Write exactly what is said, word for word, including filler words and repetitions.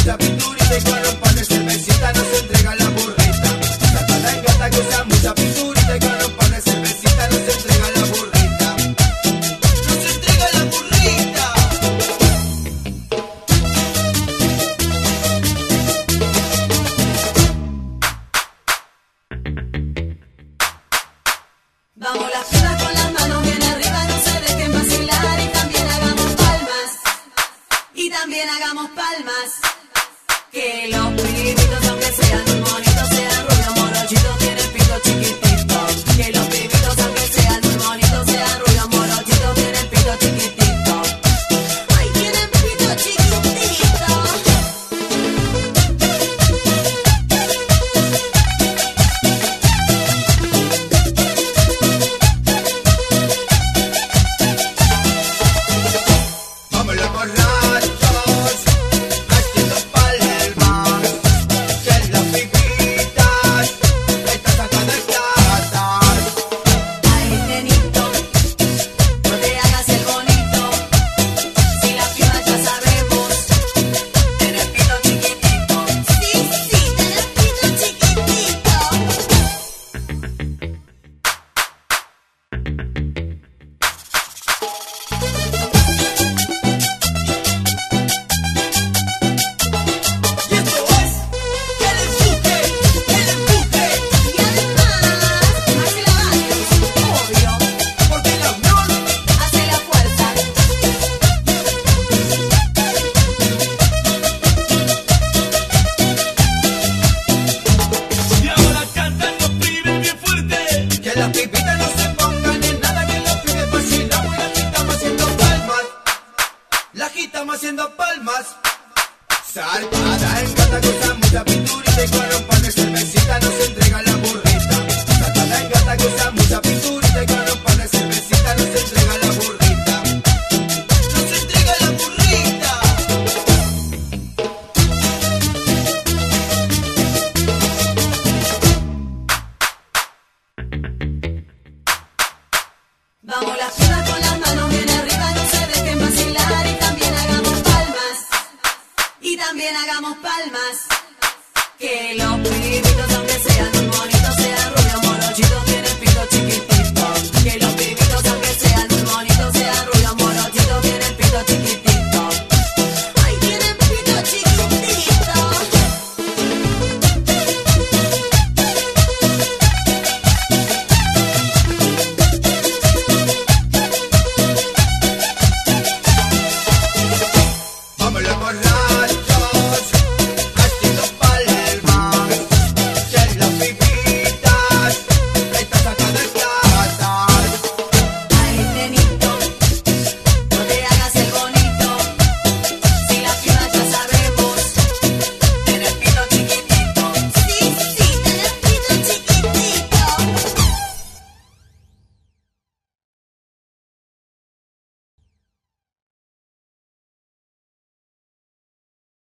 mucha pinturita y con un par de cervecita nos entrega la burrita. Gata la gata que usa mucha pinturita y con un par de cervecita nos entrega la burrita. Nos entrega la burrita. Vamos las piernas con las manos bien arriba, no se dejen vacilar y también hagamos palmas. Y también hagamos palmas. Que los pibitos, aunque sean muy bonitos, sean rubios, morochitos, tienen pito chiquitito. Que los pibitos, aunque sean muy bonitos, sean rubios, morochitos, tienen pito chiquitito. Ay, tienen pito chiquitito. Vamos los borrachos haciendo palmas, que las pibitas están sacando el catar. Ay, nenito, no te hagas el bonito. Si la piba ya sabemos, tener pito chiquitito. Sí, sí, tener pito chiquitito. Y esto es el empuje, el empuje, Y además, hace la varios, obvio, porque la unión hace la fuerza. Y ahora cantan los pibes bien fuerte. que las pibitas no se pongan en nada, que los pibes vacilamos y la agitamos haciendo palmas, la agitamos haciendo palmas. Saltada en gata que usa mucha pinturita y con un par de cervecita nos entrega la burrita. Saltada en gata que usa mucha pinturita y con un par de cervecita nos entrega la burrita. Nos entrega la burrita. Vamos las piernas con las manos bien arriba, no se dejen vacilar y también hagamos palmas. Y también hagamos palmas. Que los pibitos, aunque sean